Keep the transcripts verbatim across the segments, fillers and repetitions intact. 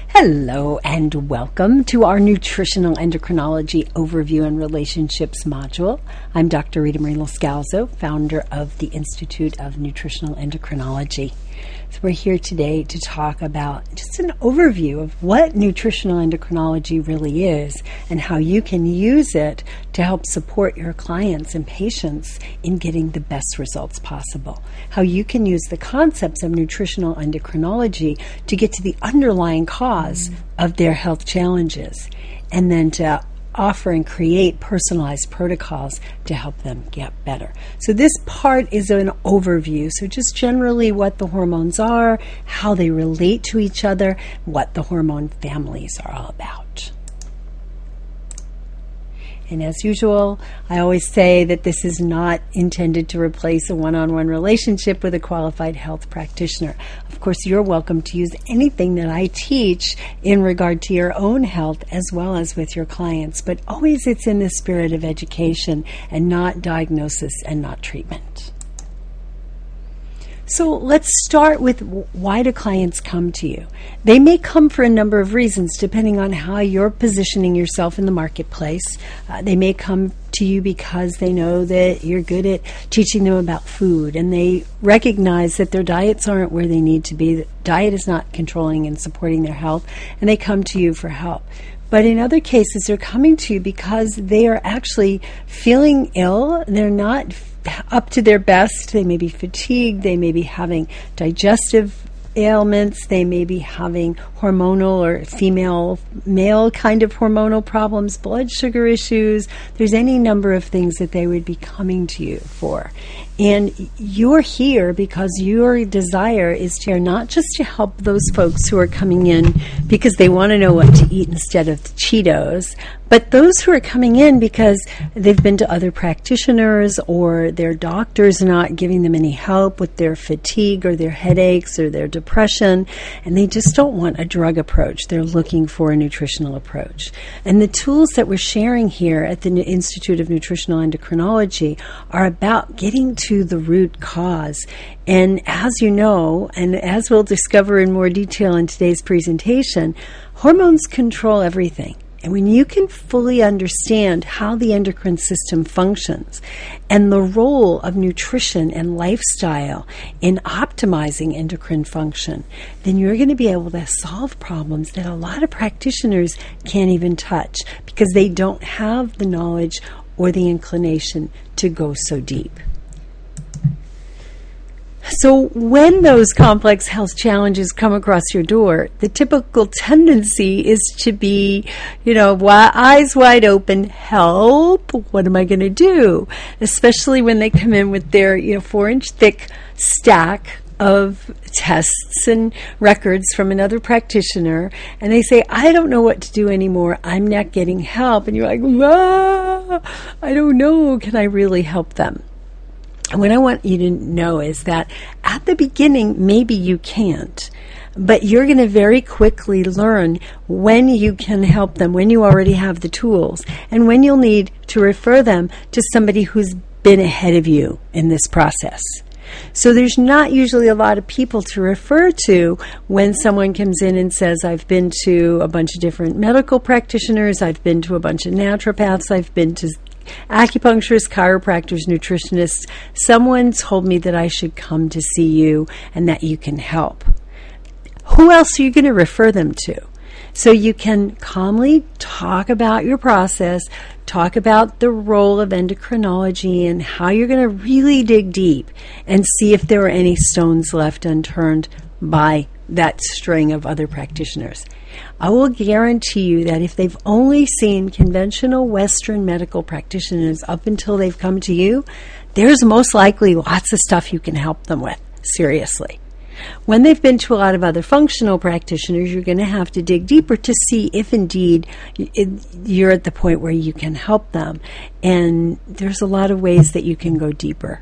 Hello and welcome to our Nutritional Endocrinology Overview and Relationships module. I'm Doctor Rita Marie Loscalzo, founder of the Institute of Nutritional Endocrinology. So we're here today to talk about just an overview of what nutritional endocrinology really is and how you can use it to help support your clients and patients in getting the best results possible. How you can use the concepts of nutritional endocrinology to get to the underlying cause mm-hmm. of their health challenges, and then to offer and create personalized protocols to help them get better. So this part is an overview. So just generally what the hormones are, how they relate to each other, what the hormone families are all about. And as usual, I always say that this is not intended to replace a one-on-one relationship with a qualified health practitioner. Of course, you're welcome to use anything that I teach in regard to your own health as well as with your clients, but always it's in the spirit of education and not diagnosis and not treatment. So let's start with why do clients come to you? They may come for a number of reasons depending on how you're positioning yourself in the marketplace. Uh, they may come to you because they know that you're good at teaching them about food and they recognize that their diets aren't where they need to be. The diet is not controlling and supporting their health, and they come to you for help. But in other cases, they're coming to you because they are actually feeling ill. They're not up to their best. They may be fatigued. They may be having digestive ailments. They may be having hormonal or female, male kind of hormonal problems, blood sugar issues. There's any number of things that they would be coming to you for. And you're here because your desire is to not just to help those folks who are coming in because they want to know what to eat instead of the Cheetos, but those who are coming in because they've been to other practitioners or their doctor's not giving them any help with their fatigue or their headaches or their depression, and they just don't want a drug approach. They're looking for a nutritional approach. And the tools that we're sharing here at the Institute of Nutritional Endocrinology are about getting to the root cause. And as you know, and as we'll discover in more detail in today's presentation, hormones control everything. And when you can fully understand how the endocrine system functions and the role of nutrition and lifestyle in optimizing endocrine function, then you're going to be able to solve problems that a lot of practitioners can't even touch because they don't have the knowledge or the inclination to go so deep. So when those complex health challenges come across your door, the typical tendency is to be, you know, eyes wide open, help, what am I going to do? Especially when they come in with their, you know, four-inch thick stack of tests and records from another practitioner, and they say, I don't know what to do anymore, I'm not getting help. And you're like, ah, I don't know, can I really help them? And what I want you to know is that at the beginning, maybe you can't, but you're going to very quickly learn when you can help them, when you already have the tools, and when you'll need to refer them to somebody who's been ahead of you in this process. So there's not usually a lot of people to refer to when someone comes in and says, I've been to a bunch of different medical practitioners, I've been to a bunch of naturopaths, I've been to acupuncturists, chiropractors, nutritionists. Someone told me that I should come to see you and that you can help. Who else are you going to refer them to? So you can calmly talk about your process, talk about the role of endocrinology and how you're going to really dig deep and see if there are any stones left unturned by that string of other practitioners. I will guarantee you that if they've only seen conventional Western medical practitioners up until they've come to you, there's most likely lots of stuff you can help them with, seriously. When they've been to a lot of other functional practitioners, you're going to have to dig deeper to see if indeed you're at the point where you can help them. And there's a lot of ways that you can go deeper.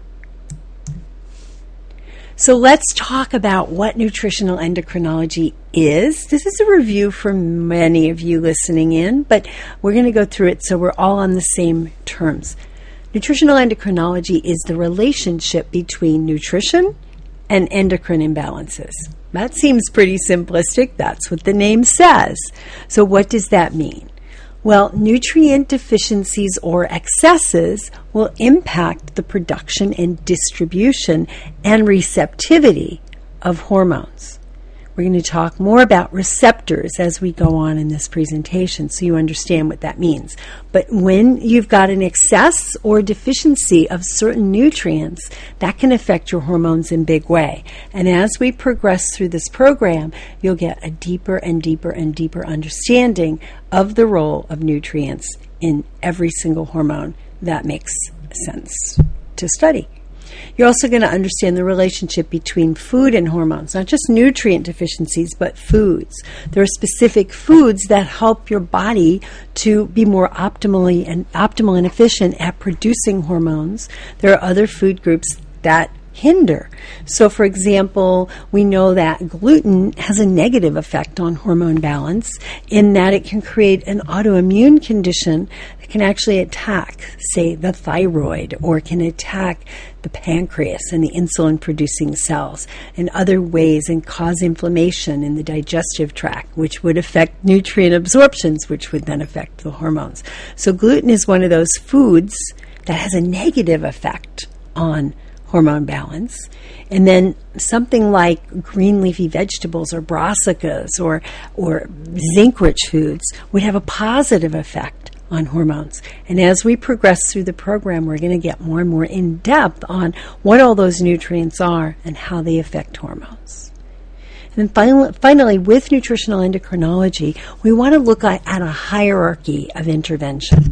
So let's talk about what nutritional endocrinology is. This is a review for many of you listening in, but we're going to go through it so we're all on the same terms. Nutritional endocrinology is the relationship between nutrition and endocrine imbalances. That seems pretty simplistic. That's what the name says. So what does that mean? Well, nutrient deficiencies or excesses will impact the production and distribution and receptivity of hormones. We're going to talk more about receptors as we go on in this presentation so you understand what that means. But when you've got an excess or deficiency of certain nutrients, that can affect your hormones in a big way. And as we progress through this program, you'll get a deeper and deeper and deeper understanding of the role of nutrients in every single hormone that makes sense to study. You're also going to understand the relationship between food and hormones, not just nutrient deficiencies, but foods. There are specific foods that help your body to be more optimally and optimal and efficient at producing hormones. There are other food groups that hinder. So, for example, we know that gluten has a negative effect on hormone balance in that it can create an autoimmune condition that can actually attack, say, the thyroid, or can attack the pancreas and the insulin-producing cells in other ways and cause inflammation in the digestive tract, which would affect nutrient absorptions, which would then affect the hormones. So gluten is one of those foods that has a negative effect on hormone balance. And then something like green leafy vegetables or brassicas or or zinc-rich foods would have a positive effect on hormones. And as we progress through the program, we're going to get more and more in depth on what all those nutrients are and how they affect hormones. And then finally, finally with nutritional endocrinology, we want to look at, at a hierarchy of intervention.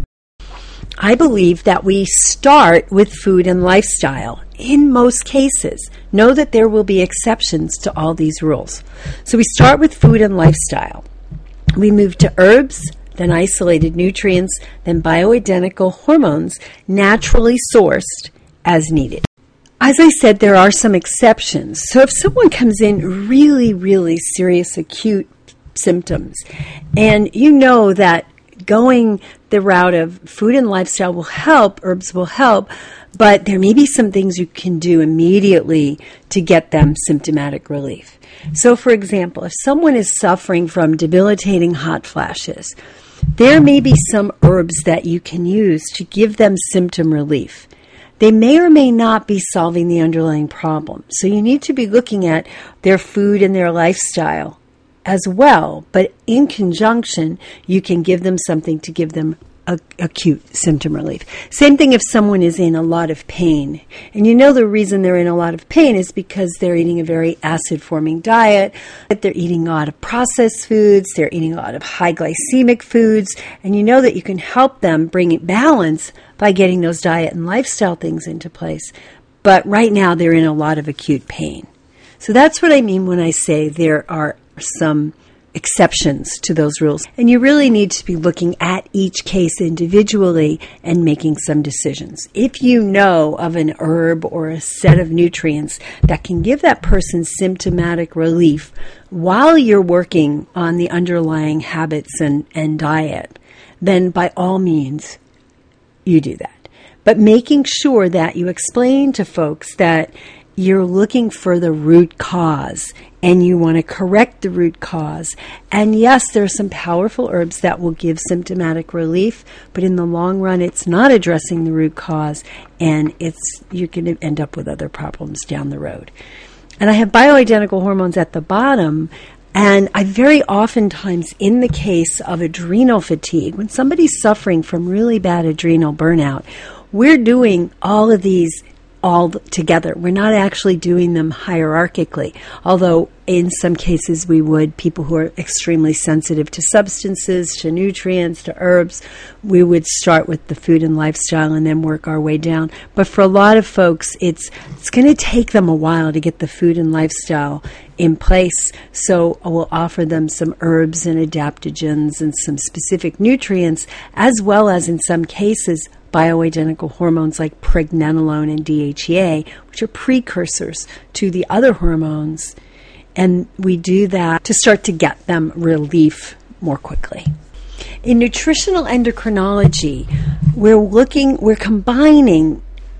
I believe that we start with food and lifestyle in most cases. Know that there will be exceptions to all these rules. So we start with food and lifestyle. We move to herbs, then isolated nutrients, then bioidentical hormones naturally sourced as needed. As I said, there are some exceptions. So if someone comes in really, really serious acute symptoms, and you know that going the route of food and lifestyle will help, herbs will help, but there may be some things you can do immediately to get them symptomatic relief. So, for example, if someone is suffering from debilitating hot flashes, there may be some herbs that you can use to give them symptom relief. They may or may not be solving the underlying problem. So you need to be looking at their food and their lifestyle as well, but in conjunction, you can give them something to give them a, acute symptom relief. Same thing if someone is in a lot of pain. And you know the reason they're in a lot of pain is because they're eating a very acid-forming diet, they're eating a lot of processed foods, they're eating a lot of high glycemic foods, and you know that you can help them bring it balance by getting those diet and lifestyle things into place. But right now, they're in a lot of acute pain. So that's what I mean when I say there are some exceptions to those rules. And you really need to be looking at each case individually and making some decisions. If you know of an herb or a set of nutrients that can give that person symptomatic relief while you're working on the underlying habits and, and diet, then by all means, you do that. But making sure that you explain to folks that you're looking for the root cause and you want to correct the root cause. And yes, there are some powerful herbs that will give symptomatic relief, but in the long run, it's not addressing the root cause, and it's you're going to end up with other problems down the road. And I have bioidentical hormones at the bottom, and I very oftentimes, in the case of adrenal fatigue, when somebody's suffering from really bad adrenal burnout, we're doing all of these all together. We're not actually doing them hierarchically, although in some cases we would. People who are extremely sensitive to substances, to nutrients, to herbs, we would start with the food and lifestyle and then work our way down. But for a lot of folks, it's it's going to take them a while to get the food and lifestyle in place. So we'll offer them some herbs and adaptogens and some specific nutrients, as well as in some cases bioidentical hormones like pregnenolone and D H E A, which are precursors to the other hormones. And we do that to start to get them relief more quickly. In nutritional endocrinology, we're looking, we're combining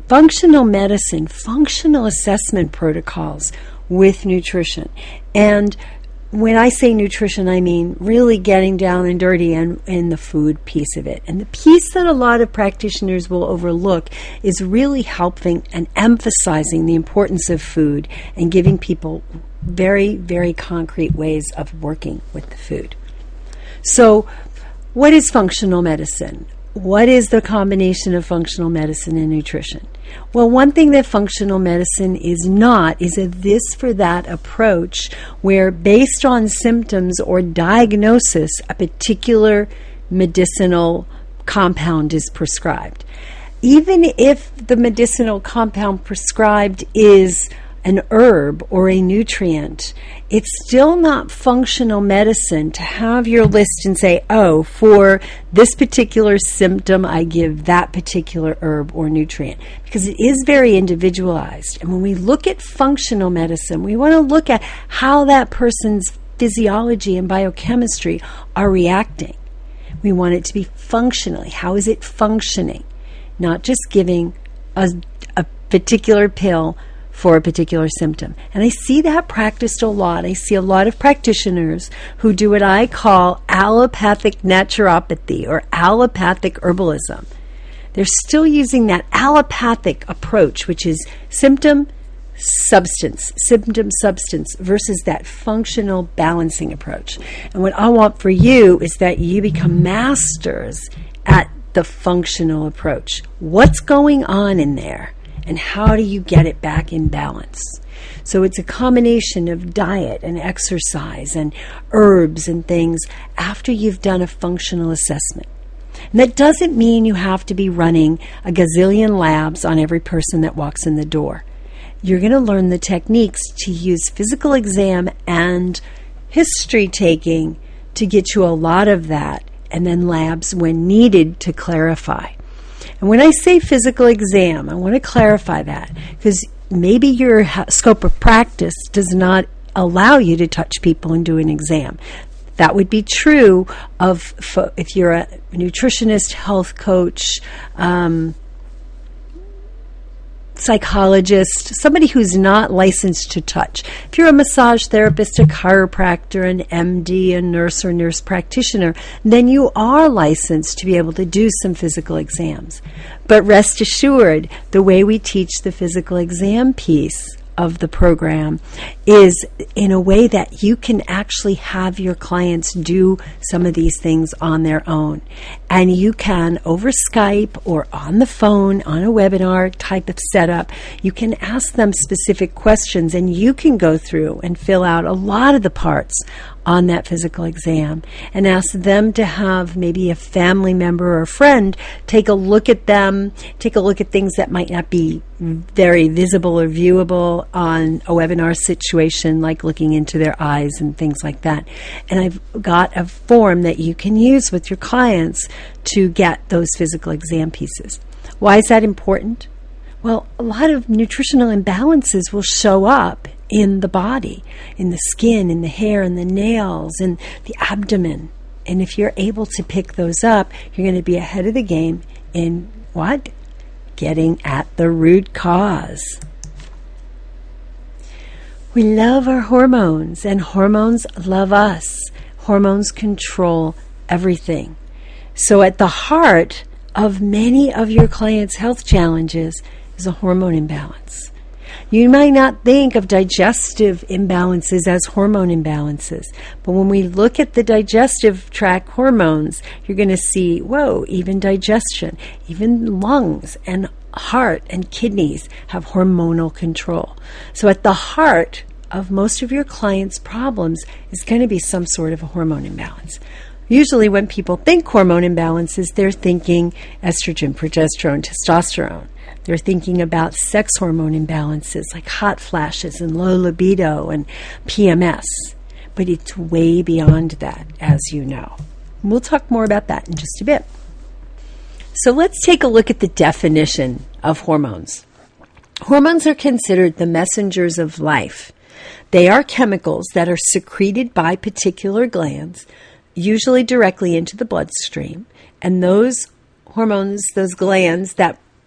functional medicine, functional assessment protocols with nutrition. And when I say nutrition, I mean really getting down and dirty and in the food piece of it. And the piece that a lot of practitioners will overlook is really helping and emphasizing the importance of food and giving people very, very concrete ways of working with the food. So, what is functional medicine? What is the combination of functional medicine and nutrition? Well, one thing that functional medicine is not is a this for that approach where, based on symptoms or diagnosis, a particular medicinal compound is prescribed. Even if the medicinal compound prescribed is an herb or a nutrient, it's still not functional medicine to have your list and say, oh, for this particular symptom, I give that particular herb or nutrient, because it is very individualized. And when we look at functional medicine, we want to look at how that person's physiology and biochemistry are reacting. We want it to be functionally. How is it functioning? Not just giving a, a particular pill for a particular symptom. And I see that practiced a lot. I see a lot of practitioners who do what I call allopathic naturopathy or allopathic herbalism. They're still using that allopathic approach, which is symptom, substance, symptom, substance, versus that functional balancing approach. And what I want for you is that you become masters at the functional approach. What's going on in there? And how do you get it back in balance? So it's a combination of diet and exercise and herbs and things after you've done a functional assessment. And that doesn't mean you have to be running a gazillion labs on every person that walks in the door. You're going to learn the techniques to use physical exam and history taking to get you a lot of that, and then labs when needed to clarify. And when I say physical exam, I want to clarify that, because maybe your ha- scope of practice does not allow you to touch people and do an exam. That would be true of fo- if you're a nutritionist, health coach, um, psychologist, somebody who's not licensed to touch. If you're a massage therapist, a chiropractor, an M D, a nurse or nurse practitioner, then you are licensed to be able to do some physical exams. But rest assured, the way we teach the physical exam piece of the program is in a way that you can actually have your clients do some of these things on their own. And you can, over Skype or on the phone, on a webinar type of setup, you can ask them specific questions, and you can go through and fill out a lot of the parts on that physical exam and ask them to have maybe a family member or a friend take a look at them, take a look at things that might not be very visible or viewable on a webinar situation, like looking into their eyes and things like that. And I've got a form that you can use with your clients to get those physical exam pieces. Why is that important? Well, a lot of nutritional imbalances will show up in the body, in the skin, in the hair, in the nails, in the abdomen. And if you're able to pick those up, you're going to be ahead of the game in what? Getting at the root cause. We love our hormones, and hormones love us. Hormones control everything. So at the heart of many of your clients' health challenges is a hormone imbalance. You might not think of digestive imbalances as hormone imbalances, but when we look at the digestive tract hormones, you're going to see, whoa, even digestion, even lungs and heart and kidneys have hormonal control. So at the heart of most of your clients' problems is going to be some sort of a hormone imbalance. Usually when people think hormone imbalances, they're thinking estrogen, progesterone, testosterone. They're thinking about sex hormone imbalances like hot flashes and low libido and P M S. But it's way beyond that, as you know. We'll talk more about that in just a bit. So let's take a look at the definition of hormones. Hormones are considered the messengers of life. They are chemicals that are secreted by particular glands, usually directly into the bloodstream. And those hormones, those glands that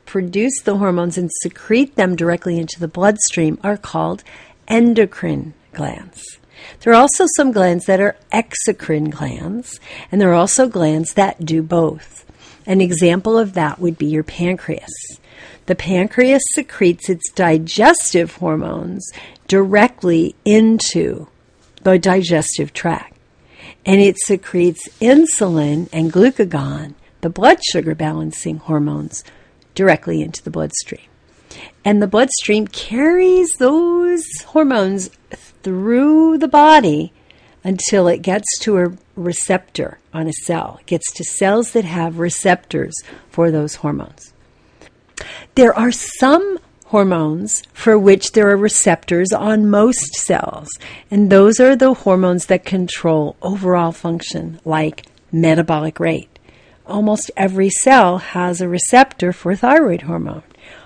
produce the hormones and secrete them directly into the bloodstream are called endocrine glands. There are also some glands that are exocrine glands, and there are also glands that do both. An example of that would be your pancreas. The pancreas secretes its digestive hormones directly into the digestive tract, and it secretes insulin and glucagon, the blood sugar balancing hormones, directly into the bloodstream. And the bloodstream carries those hormones through the body until it gets to a receptor on a cell. It gets to cells that have receptors for those hormones. There are some hormones for which there are receptors on most cells, and those are the hormones that control overall function, like metabolic rate. Almost every cell has a receptor for thyroid hormone.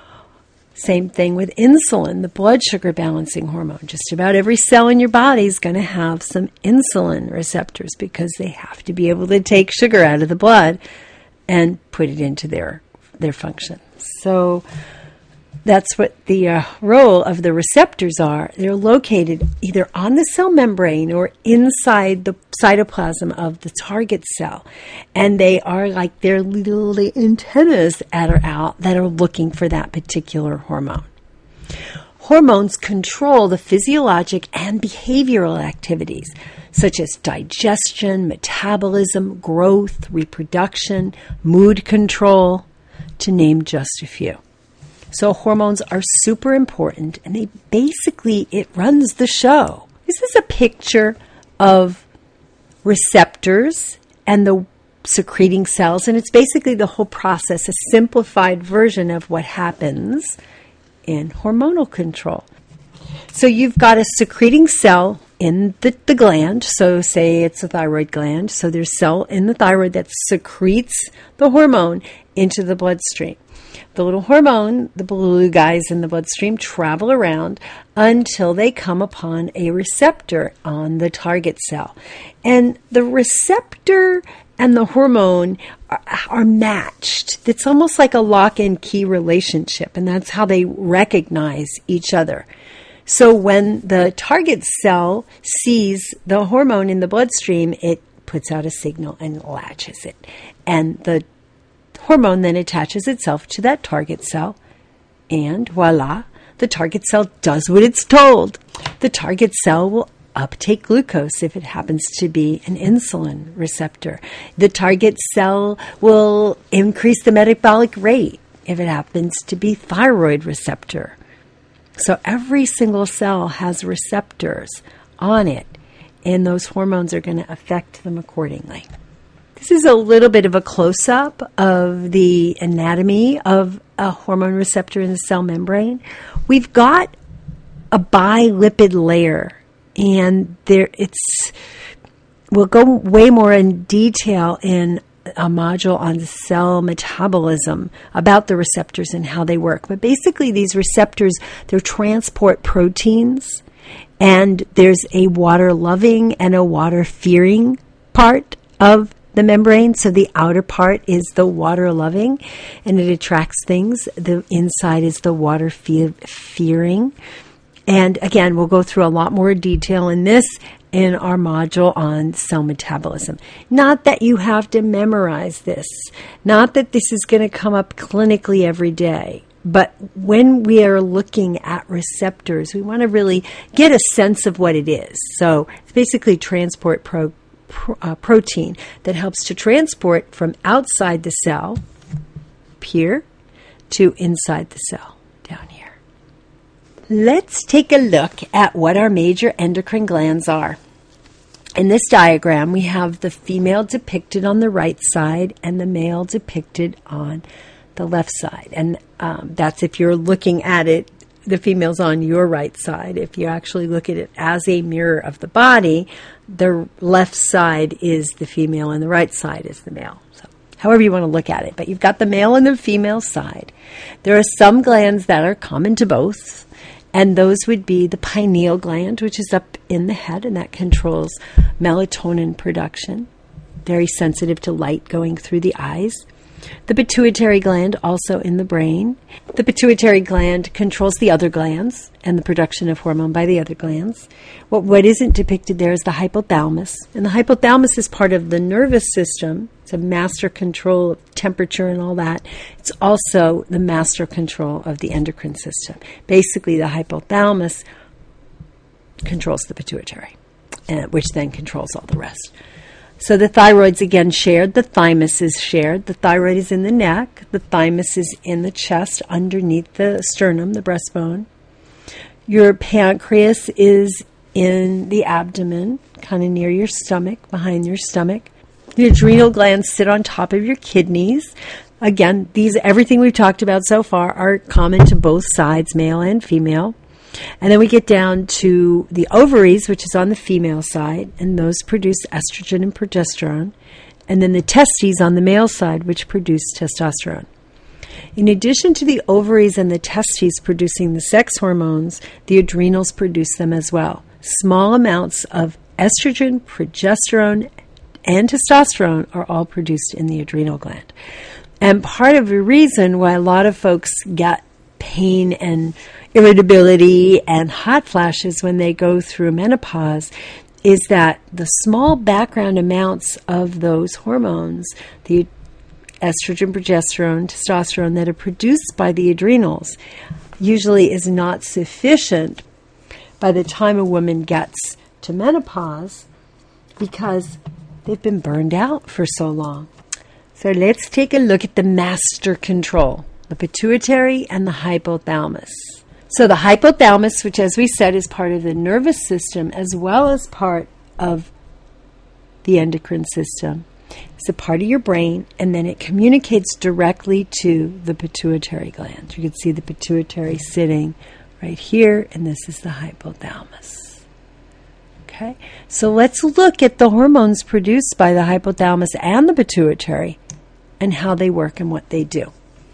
Same thing with insulin, the blood sugar balancing hormone. Just about every cell in your body is going to have some insulin receptors because they have to be able to take sugar out of the blood and put it into their their function. So that's what the uh, role of the receptors are. They're located either on the cell membrane or inside the cytoplasm of the target cell. And they are like their little antennas that are out that are looking for that particular hormone. Hormones control the physiologic and behavioral activities such as digestion, metabolism, growth, reproduction, mood control, to name just a few. So hormones are super important, and they basically, it runs the show. This is a picture of receptors and the secreting cells, and it's basically the whole process, a simplified version of what happens in hormonal control. So you've got a secreting cell in the, the gland, so say it's a thyroid gland, so there's a cell in the thyroid that secretes the hormone into the bloodstream. The little hormone, the blue guys in the bloodstream, travel around until they come upon a receptor on the target cell. And the receptor and the hormone are, are matched. It's almost like a lock and key relationship, and that's how they recognize each other. So when the target cell sees the hormone in the bloodstream, it puts out a signal and latches it. And the hormone then attaches itself to that target cell, and voila, the target cell does what it's told. The target cell will uptake glucose if it happens to be an insulin receptor. The target cell will increase the metabolic rate if it happens to be thyroid receptor. So every single cell has receptors on it, and those hormones are going to affect them accordingly. This is a little bit of a close-up of the anatomy of a hormone receptor in the cell membrane. We've got a bilipid layer, and there it's we'll go way more in detail in a module on cell metabolism about the receptors and how they work. But basically these receptors, they're transport proteins, and there's a water-loving and a water-fearing part of the membrane. So the outer part is the water-loving, and it attracts things. The inside is the water-fearing. And again, we'll go through a lot more detail in this in our module on cell metabolism. Not that you have to memorize this. Not that this is going to come up clinically every day. But when we are looking at receptors, we want to really get a sense of what it is. So it's basically transport pro, pro, uh, protein that helps to transport from outside the cell, up here, to inside the cell, down here. Let's take a look at what our major endocrine glands are. In this diagram, we have the female depicted on the right side and the male depicted on the left side. And um, that's if you're looking at it, the female's on your right side. If you actually look at it as a mirror of the body, the left side is the female and the right side is the male. So however you want to look at it. But you've got the male and the female side. There are some glands that are common to both. And those would be the pineal gland, which is up in the head, and that controls melatonin production. Very sensitive to light going through the eyes. The pituitary gland, also in the brain. The pituitary gland controls the other glands and the production of hormone by the other glands. What, what isn't depicted there is the hypothalamus. And the hypothalamus is part of the nervous system. It's a master control of temperature and all that. It's also the master control of the endocrine system. Basically, the hypothalamus controls the pituitary, uh, which then controls all the rest. So the thyroid's again shared. The thymus is shared. The thyroid is in the neck. The thymus is in the chest underneath the sternum, the breastbone. Your pancreas is in the abdomen, kind of near your stomach, behind your stomach. The adrenal glands sit on top of your kidneys. Again, these everything we've talked about so far are common to both sides, male and female. And then we get down to the ovaries, which is on the female side, and those produce estrogen and progesterone. And then the testes on the male side, which produce testosterone. In addition to the ovaries and the testes producing the sex hormones, the adrenals produce them as well. Small amounts of estrogen, progesterone, and testosterone are all produced in the adrenal gland. And part of the reason why a lot of folks get pain and irritability and hot flashes when they go through menopause is that the small background amounts of those hormones, the estrogen, progesterone, testosterone that are produced by the adrenals, usually is not sufficient by the time a woman gets to menopause because they've been burned out for so long. So let's take a look at the master control, the pituitary and the hypothalamus. So the hypothalamus, which as we said is part of the nervous system as well as part of the endocrine system, is a part of your brain, and then it communicates directly to the pituitary gland. You can see the pituitary sitting right here, and this is the hypothalamus. Okay, so let's look at the hormones produced by the hypothalamus and the pituitary and how they work and what they do.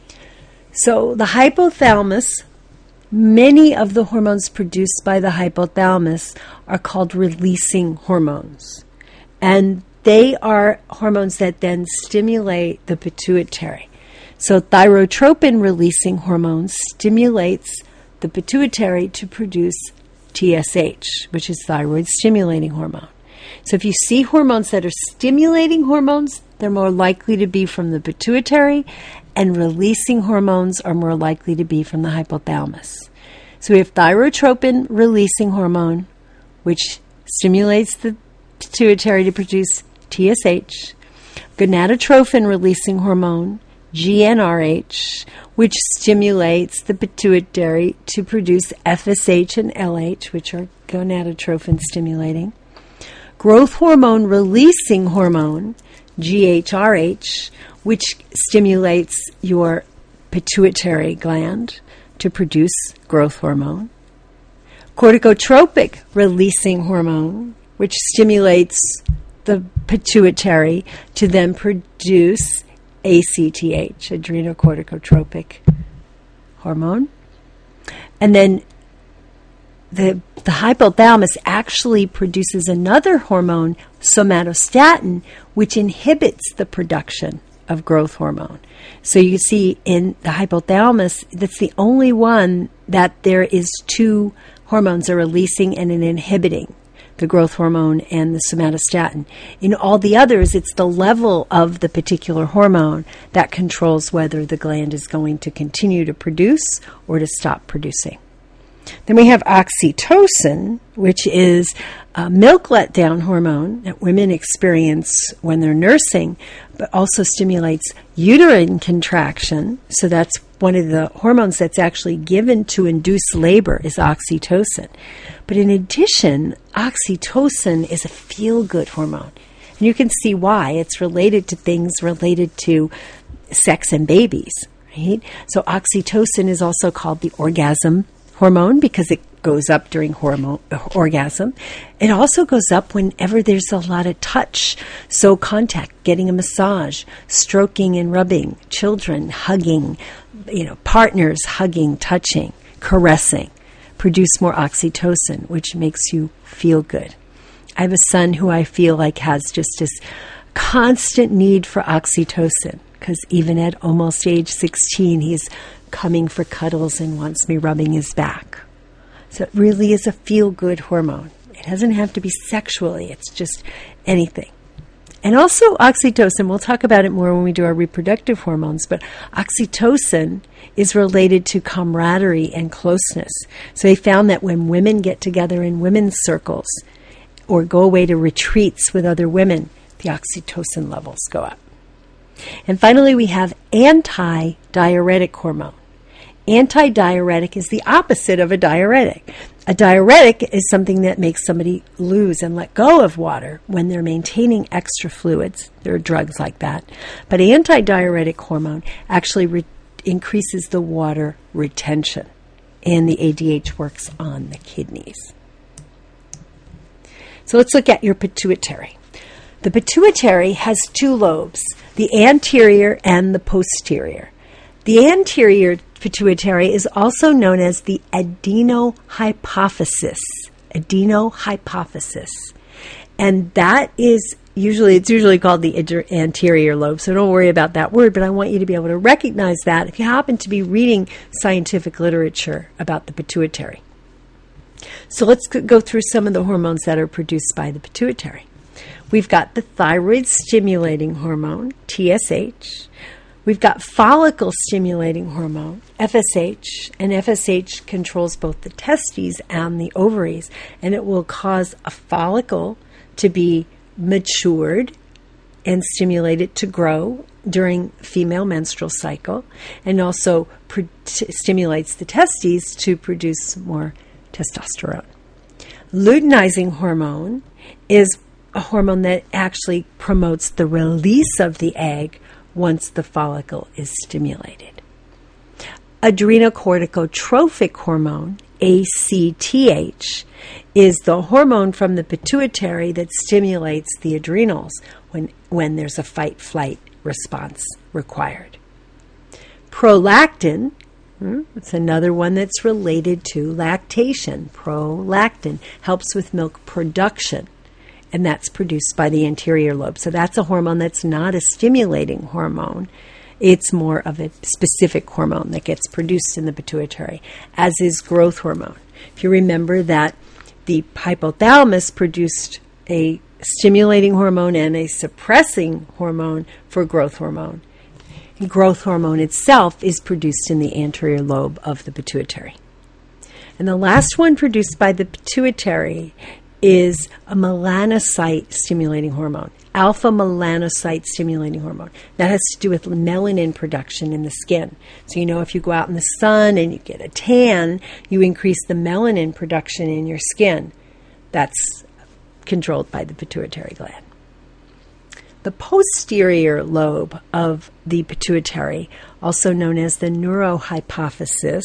So the hypothalamus, many of the hormones produced by the hypothalamus are called releasing hormones. And they are hormones that then stimulate the pituitary. So thyrotropin releasing hormone stimulates the pituitary to produce T S H, which is thyroid stimulating hormone. So if you see hormones that are stimulating hormones, they're more likely to be from the pituitary, and releasing hormones are more likely to be from the hypothalamus. So we have thyrotropin releasing hormone, which stimulates the pituitary to produce T S H, gonadotropin releasing hormone, G n R H, which stimulates the pituitary to produce F S H and L H, which are gonadotropin stimulating, growth hormone releasing hormone, G H R H, which stimulates your pituitary gland to produce growth hormone, corticotropic releasing hormone, which stimulates the pituitary to then produce A C T H, adrenocorticotropic hormone. And then the, the hypothalamus actually produces another hormone, somatostatin, which inhibits the production of growth hormone. So you see in the hypothalamus, that's the only one that there is two hormones are releasing and an inhibiting, the growth hormone and the somatostatin. In all the others, it's the level of the particular hormone that controls whether the gland is going to continue to produce or to stop producing. Then we have oxytocin, which is a milk letdown hormone that women experience when they're nursing, but also stimulates uterine contraction. So that's one of the hormones that's actually given to induce labor is oxytocin. But in addition, oxytocin is a feel-good hormone. And you can see why. It's related to things related to sex and babies, right? So oxytocin is also called the orgasm hormone because it goes up during hormone, orgasm. It also goes up whenever there's a lot of touch. So contact, getting a massage, stroking and rubbing, children hugging, you know, partners hugging, touching, caressing, produce more oxytocin, which makes you feel good. I have a son who I feel like has just this constant need for oxytocin. because even at almost age sixteen, he's coming for cuddles and wants me rubbing his back. So it really is a feel-good hormone. It doesn't have to be sexually. It's just anything. And also oxytocin, we'll talk about it more when we do our reproductive hormones, but oxytocin is related to camaraderie and closeness. So they found that when women get together in women's circles or go away to retreats with other women, the oxytocin levels go up. And finally, we have anti-diuretic hormone. Anti-diuretic is the opposite of a diuretic. A diuretic is something that makes somebody lose and let go of water when they're maintaining extra fluids. There are drugs like that. But anti-diuretic hormone actually re- increases the water retention, and the A D H works on the kidneys. So let's look at your pituitary. The pituitary has two lobes, the anterior and the posterior. The anterior pituitary is also known as the adenohypophysis. Adenohypophysis. And that is usually, it's usually called the anterior lobe, so don't worry about that word, but I want you to be able to recognize that if you happen to be reading scientific literature about the pituitary. So let's go through some of the hormones that are produced by the pituitary. We've got the thyroid-stimulating hormone, T S H. We've got follicle-stimulating hormone, F S H, and F S H controls both the testes and the ovaries, and it will cause a follicle to be matured and stimulate it to grow during female menstrual cycle, and also pro- stimulates the testes to produce more testosterone. Luteinizing hormone is a hormone that actually promotes the release of the egg once the follicle is stimulated. Adrenocorticotropic hormone, A C T H, is the hormone from the pituitary that stimulates the adrenals when, when there's a fight-flight response required. Prolactin, it's another one that's related to lactation. Prolactin helps with milk production, and that's produced by the anterior lobe. So that's a hormone that's not a stimulating hormone. It's more of a specific hormone that gets produced in the pituitary, as is growth hormone. If you remember that the hypothalamus produced a stimulating hormone and a suppressing hormone for growth hormone. And growth hormone itself is produced in the anterior lobe of the pituitary. And the last one produced by the pituitary is a melanocyte stimulating hormone, alpha melanocyte stimulating hormone. That has to do with melanin production in the skin. So you know, if you go out in the sun and you get a tan, you increase the melanin production in your skin. That's controlled by the pituitary gland. The posterior lobe of the pituitary, also known as the neurohypophysis,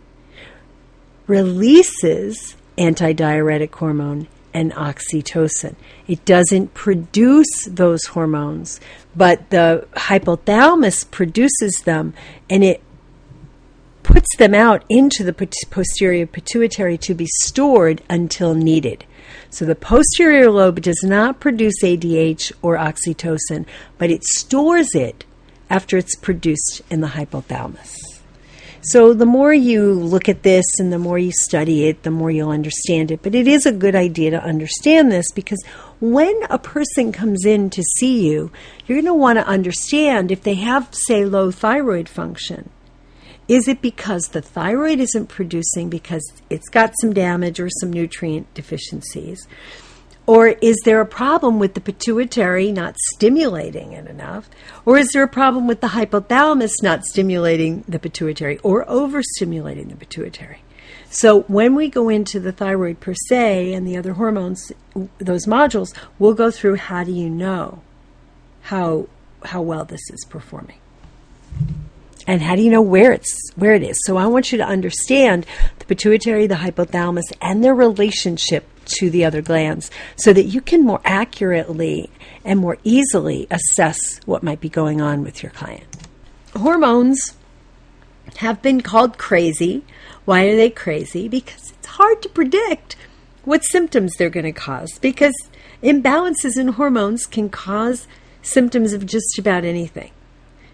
releases antidiuretic hormone and oxytocin. It doesn't produce those hormones, but the hypothalamus produces them, and it puts them out into the posterior pituitary to be stored until needed. So the posterior lobe does not produce A D H or oxytocin, but it stores it after it's produced in the hypothalamus. So the more you look at this and the more you study it, the more you'll understand it. But it is a good idea to understand this, because when a person comes in to see you, you're going to want to understand if they have, say, low thyroid function. Is it because the thyroid isn't producing because it's got some damage or some nutrient deficiencies? Or is there a problem with the pituitary not stimulating it enough? Or is there a problem with the hypothalamus not stimulating the pituitary or overstimulating the pituitary? So when we go into the thyroid per se and the other hormones, those modules, we'll go through how do you know how how well this is performing. And how do you know where it's where it is? So I want you to understand the pituitary, the hypothalamus, and their relationship to the other glands so that you can more accurately and more easily assess what might be going on with your client. Hormones have been called crazy. Why are they crazy? Because it's hard to predict what symptoms they're going to cause, because imbalances in hormones can cause symptoms of just about anything.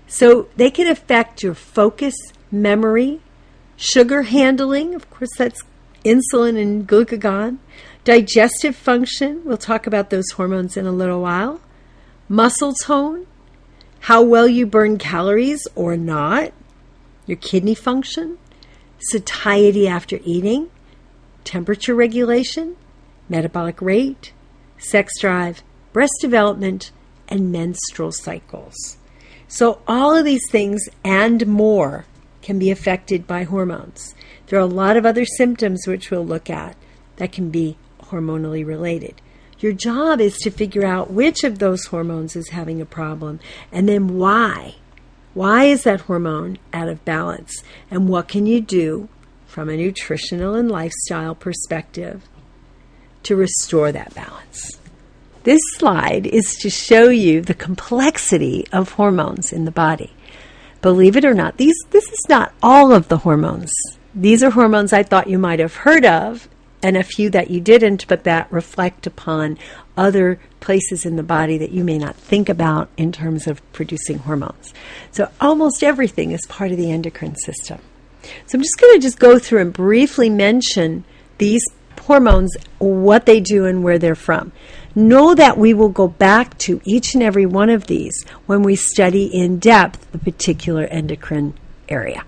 So they can affect your focus, memory, sugar handling, of course that's insulin and glucagon, digestive function, we'll talk about those hormones in a little while, muscle tone, how well you burn calories or not, your kidney function, satiety after eating, temperature regulation, metabolic rate, sex drive, breast development, and menstrual cycles. So all of these things and more can be affected by hormones. There are a lot of other symptoms which we'll look at that can be hormonally related. Your job is to figure out which of those hormones is having a problem and then why. Why is that hormone out of balance? And what can you do from a nutritional and lifestyle perspective to restore that balance? This slide is to show you the complexity of hormones in the body. Believe it or not, these this is not all of the hormones. These are hormones I thought you might have heard of, and a few that you didn't, but that reflect upon other places in the body that you may not think about in terms of producing hormones. So almost everything is part of the endocrine system. So I'm just going to just go through and briefly mention these hormones, what they do and where they're from. Know that we will go back to each and every one of these when we study in depth the particular endocrine area.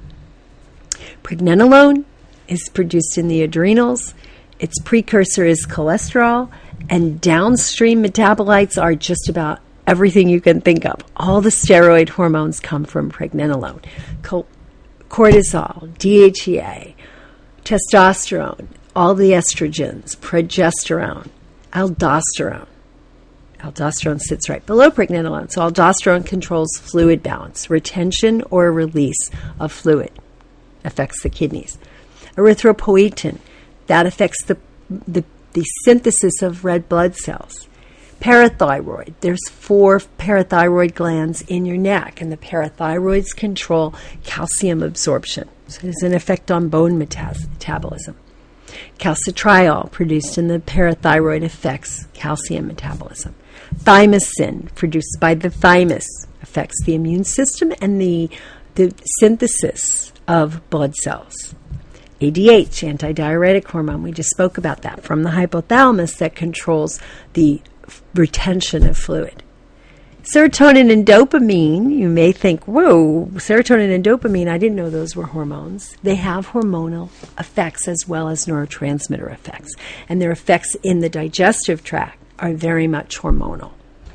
Pregnenolone is produced in the adrenals. Its precursor is cholesterol, and downstream metabolites are just about everything you can think of. All the steroid hormones come from pregnenolone. Co- cortisol, D H E A, testosterone, all the estrogens, progesterone, aldosterone. Aldosterone sits right below pregnenolone. So aldosterone controls fluid balance, retention or release of fluid. Affects the kidneys. Erythropoietin, that affects the, the, the synthesis of red blood cells. Parathyroid, there's four parathyroid glands in your neck, and the parathyroids control calcium absorption. So there's an effect on bone metas- metabolism. Calcitriol, produced in the parathyroid, affects calcium metabolism. Thymosin, produced by the thymus, affects the immune system and the, the synthesis of blood cells. A D H, antidiuretic hormone, we just spoke about that, from the hypothalamus that controls the retention of fluid. Serotonin and dopamine, you may think, whoa, serotonin and dopamine, I didn't know those were hormones. They have hormonal effects as well as neurotransmitter effects, and their effects in the digestive tract are very much hormonal.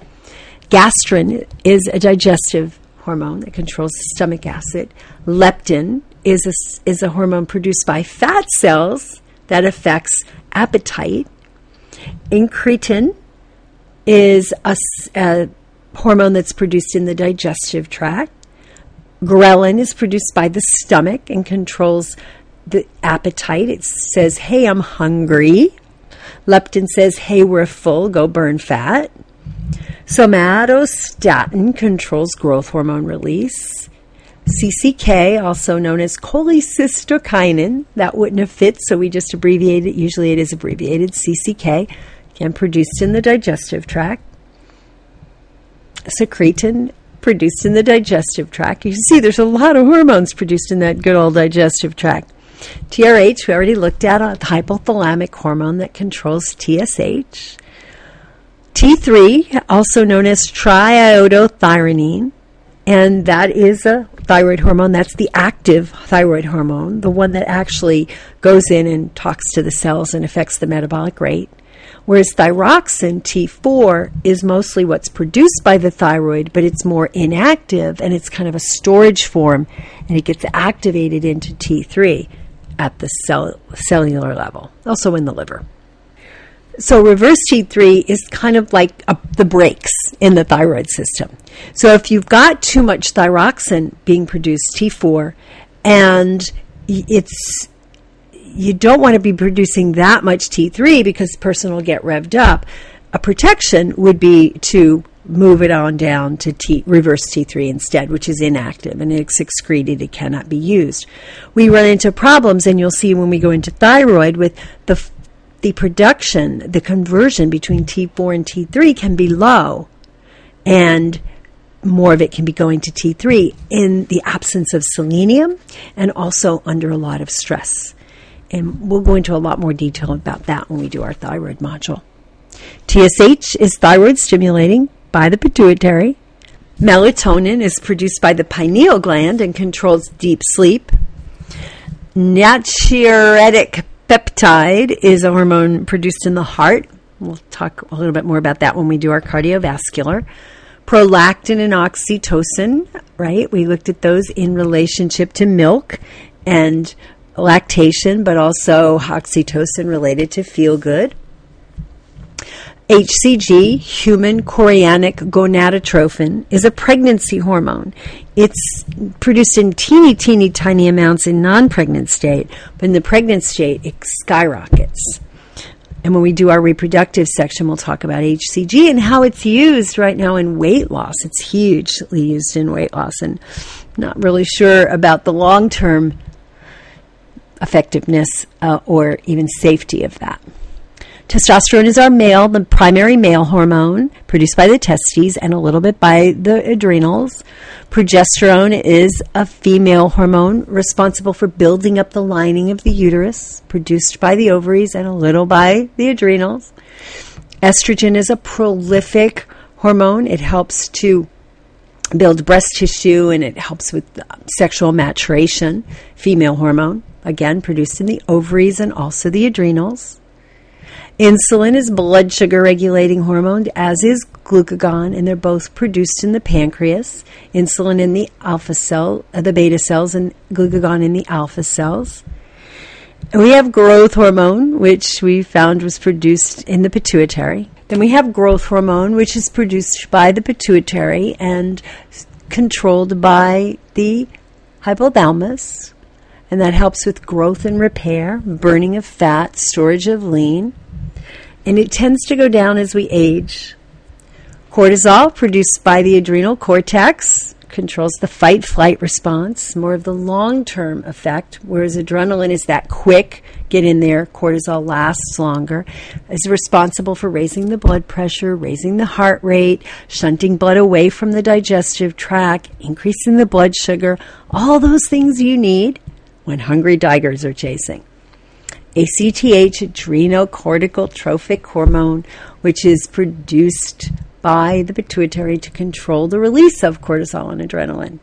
Gastrin is a digestive hormone that controls the stomach acid. Leptin is a, is a hormone produced by fat cells that affects appetite. Incretin is a, a hormone that's produced in the digestive tract. Ghrelin is produced by the stomach and controls the appetite. It says, hey, I'm hungry. Leptin says, hey, we're full, go burn fat. Somatostatin controls growth hormone release. C C K, also known as cholecystokinin, that wouldn't have fit, so we just abbreviate it. Usually it is abbreviated C C K, again produced in the digestive tract. Secretin, produced in the digestive tract. You see there's a lot of hormones produced in that good old digestive tract. T R H, we already looked at, a hypothalamic hormone that controls T S H. T three, also known as triiodothyronine, and that is a thyroid hormone. That's the active thyroid hormone, the one that actually goes in and talks to the cells and affects the metabolic rate. Whereas thyroxine, T four, is mostly what's produced by the thyroid, but it's more inactive, and it's kind of a storage form, and it gets activated into T three at the cell, cellular level, also in the liver. So reverse T three is kind of like a, the brakes in the thyroid system. So if you've got too much thyroxine being produced, T four, and it's you don't want to be producing that much T three because the person will get revved up, a protection would be to move it on down to T, reverse T three instead, which is inactive and it's excreted. It cannot be used. We run into problems, and you'll see when we go into thyroid with the the production, the conversion between T four and T three can be low. And more of it can be going to T three in the absence of selenium and also under a lot of stress. And we'll go into a lot more detail about that when we do our thyroid module. T S H is thyroid stimulating by the pituitary. Melatonin is produced by the pineal gland and controls deep sleep. Natriuretic peptide is a hormone produced in the heart. We'll talk a little bit more about that when we do our cardiovascular. Prolactin and oxytocin, right? We looked at those in relationship to milk and lactation, but also oxytocin related to feel good. H C G, human chorionic gonadotrophin, is a pregnancy hormone. It's produced in teeny, teeny, tiny amounts in non-pregnant state, but in the pregnant state, it skyrockets. And when we do our reproductive section, we'll talk about H C G and how it's used right now in weight loss. It's hugely used in weight loss, and not really sure about the long-term effectiveness uh, or even safety of that. Testosterone is our male, the primary male hormone, produced by the testes and a little bit by the adrenals. Progesterone is a female hormone responsible for building up the lining of the uterus, produced by the ovaries and a little by the adrenals. Estrogen is a prolific hormone. It helps to build breast tissue and it helps with sexual maturation. Female hormone, again, produced in the ovaries and also the adrenals. Insulin is blood sugar regulating hormone, as is glucagon, and they're both produced in the pancreas. Insulin in the alpha cell, uh, the beta cells, and glucagon in the alpha cells. And we have growth hormone, which we found was produced in the pituitary. Then we have growth hormone, which is produced by the pituitary and controlled by the hypothalamus. And that helps with growth and repair, burning of fat, storage of lean. And it tends to go down as we age. Cortisol, produced by the adrenal cortex, controls the fight-flight response, more of the long-term effect, whereas adrenaline is that quick, get in there, cortisol lasts longer, is responsible for raising the blood pressure, raising the heart rate, shunting blood away from the digestive tract, increasing the blood sugar, all those things you need when hungry tigers are chasing. A C T H, adrenocorticotropic hormone, which is produced by the pituitary to control the release of cortisol and adrenaline.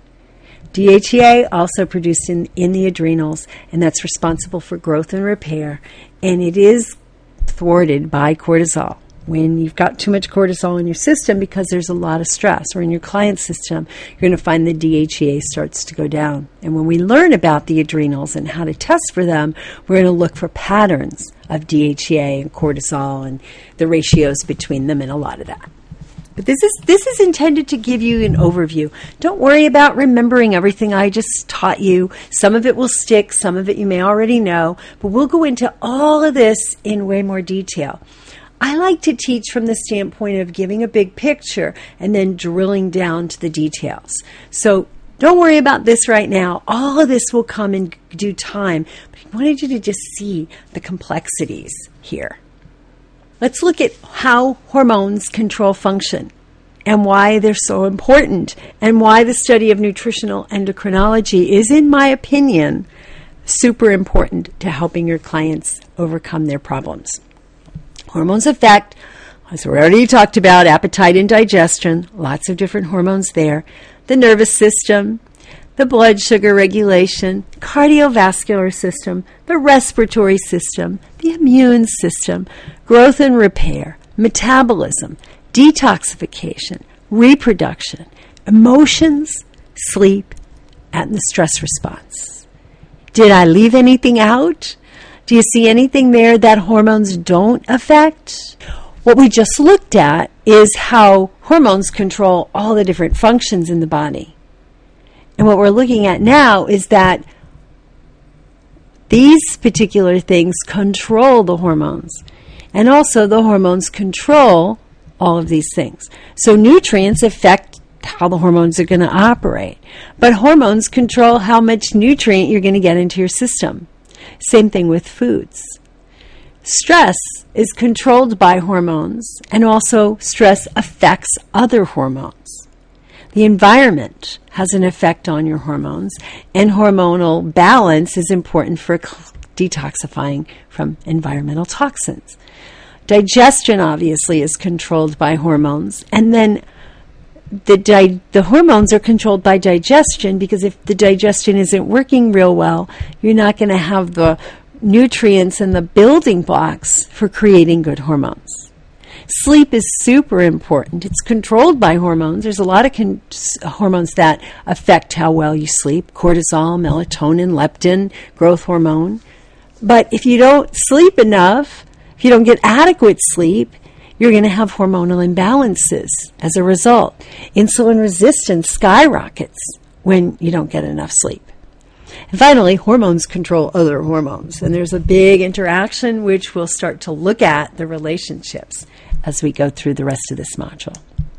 D H E A, also produced in, in the adrenals, and that's responsible for growth and repair, and it is thwarted by cortisol. When you've got too much cortisol in your system because there's a lot of stress, or in your client's system, you're going to find the D H E A starts to go down. And when we learn about the adrenals and how to test for them, we're going to look for patterns of D H E A and cortisol and the ratios between them and a lot of that. But this is this is intended to give you an overview. Don't worry about remembering everything I just taught you. Some of it will stick, some of it you may already know, but we'll go into all of this in way more detail. I like to teach from the standpoint of giving a big picture and then drilling down to the details. So don't worry about this right now. All of this will come in due time. But I wanted you to just see the complexities here. Let's look at how hormones control function and why they're so important and why the study of nutritional endocrinology is, in my opinion, super important to helping your clients overcome their problems. Hormones affect, as we already talked about, appetite and digestion, lots of different hormones there, the nervous system, the blood sugar regulation, cardiovascular system, the respiratory system, the immune system, growth and repair, metabolism, detoxification, reproduction, emotions, sleep, and the stress response. Did I leave anything out? Do you see anything there that hormones don't affect? What we just looked at is how hormones control all the different functions in the body. And what we're looking at now is that these particular things control the hormones. And also the hormones control all of these things. So nutrients affect how the hormones are going to operate. But hormones control how much nutrient you're going to get into your system. Same thing with foods. Stress is controlled by hormones, and also stress affects other hormones. The environment has an effect on your hormones, and hormonal balance is important for detoxifying from environmental toxins. Digestion, obviously, is controlled by hormones, and then the di- the hormones are controlled by digestion, because if the digestion isn't working real well, you're not going to have the nutrients and the building blocks for creating good hormones. Sleep is super important. It's controlled by hormones. There's a lot of con- hormones that affect how well you sleep: cortisol, melatonin, leptin, growth hormone. But if you don't sleep enough, if you don't get adequate sleep, you're going to have hormonal imbalances as a result. Insulin resistance skyrockets when you don't get enough sleep. And finally, hormones control other hormones. And there's a big interaction, which we'll start to look at the relationships as we go through the rest of this module.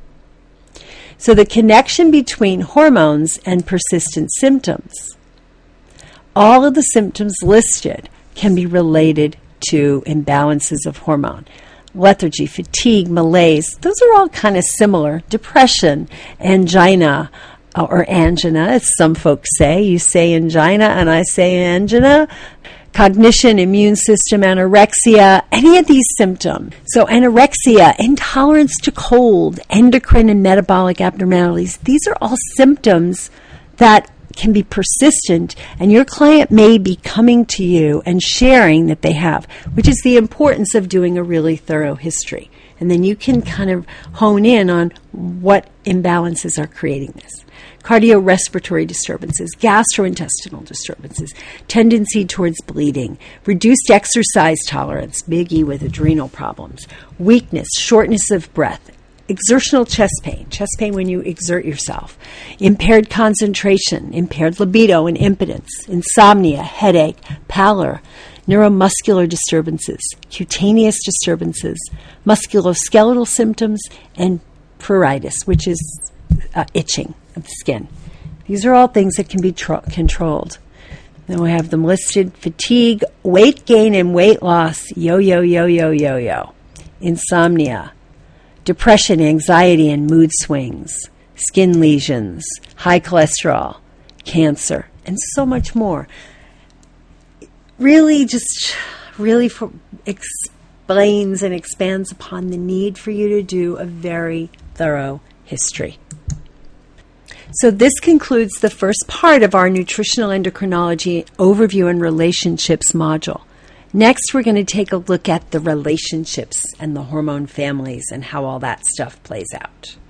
So the connection between hormones and persistent symptoms. All of the symptoms listed can be related to imbalances of hormone. Lethargy, fatigue, malaise, those are all kind of similar. Depression, angina, or angina, as some folks say. You say angina and I say angina. Cognition, immune system, anorexia, any of these symptoms. So anorexia, intolerance to cold, endocrine and metabolic abnormalities, these are all symptoms that can be persistent, and your client may be coming to you and sharing that they have, which is the importance of doing a really thorough history. And then you can kind of hone in on what imbalances are creating this. Cardiorespiratory disturbances, gastrointestinal disturbances, tendency towards bleeding, reduced exercise tolerance, biggie with adrenal problems, weakness, shortness of breath, exertional chest pain, chest pain when you exert yourself, impaired concentration, impaired libido and impotence, insomnia, headache, pallor, neuromuscular disturbances, cutaneous disturbances, musculoskeletal symptoms, and pruritus, which is uh, itching of the skin. These are all things that can be tro- controlled. Then we have them listed: fatigue, weight gain and weight loss, yo, yo, yo, yo, yo, yo, insomnia, depression, anxiety, and mood swings, skin lesions, high cholesterol, cancer, and so much more. Really just really for, explains and expands upon the need for you to do a very thorough history. So this concludes the first part of our nutritional endocrinology overview and relationships module. Next, we're going to take a look at the relationships and the hormone families and how all that stuff plays out.